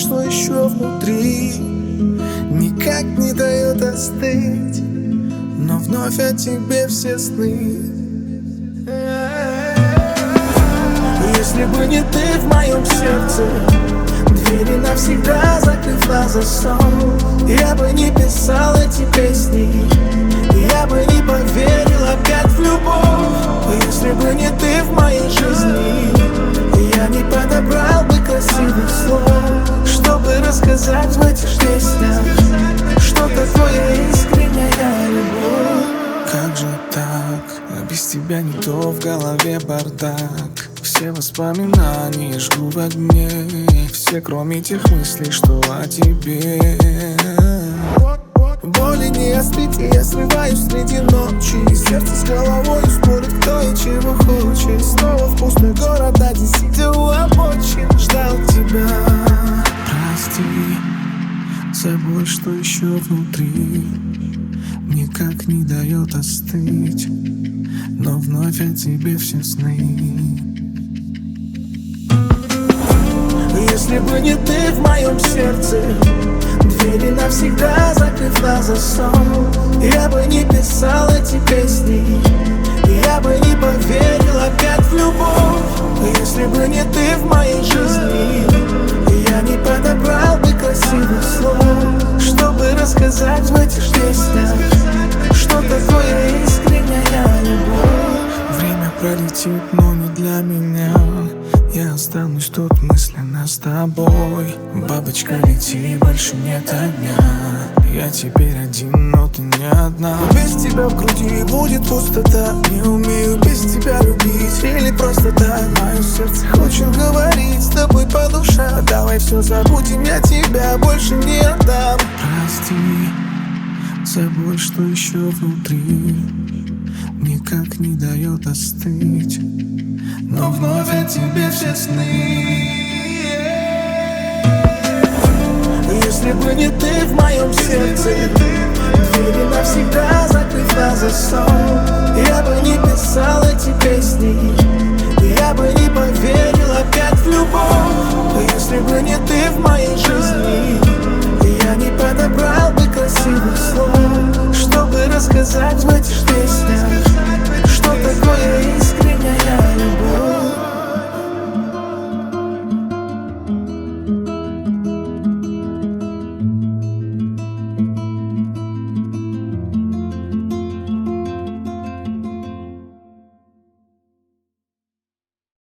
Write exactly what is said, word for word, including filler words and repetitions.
что еще внутри никак не дает остыть, но вновь о тебе все сны. Если бы не ты в моем сердце, двери навсегда закрыв на засов, я бы не писал эти песни, я бы не поверил опять в любовь. Если бы не ты в моей жизни, я не подобрал бы красивых слов, чтобы рассказать в этих песнях, что такое искренняя любовь. Как же так, без тебя не то, в голове бардак. Все воспоминания жгу в огне, все кроме тех мыслей, что о тебе. Боли не остыть, и я срываюсь среди ночи, и сердце с головой спорит, кто и чего хочет. Снова в пустой город один, сидя у обочин, ждал тебя. Прости за боль, что еще внутри никак не дает остыть, но вновь о тебе все сны. Если бы не ты в моем сердце, двери навсегда закрыв на засов, я бы не писал эти песни, я бы не поверил опять в любовь. Если бы не ты в моей жизни, я не подобрал бы красивых слов, чтобы рассказать в этих песнях, что такое искренняя любовь. Время пролетит, но не для меня. Я останусь тут мысленно с тобой. Бабочка, лети, больше нет огня. Я теперь один, но ты не одна. Без тебя в груди будет пустота. Не умею без тебя любить, или просто так. Мое сердце хочет говорить с тобой по душам. Давай все забудем, я тебя больше не отдам. Прости за боль, что еще внутри никак не дает остыть, но вновь о тебе все сны. Если бы не ты в моем сердце, двери навсегда закрыв на засов, я бы не писал эти песни, я бы не поверил опять в любовь. Если бы не ты в моей жизни,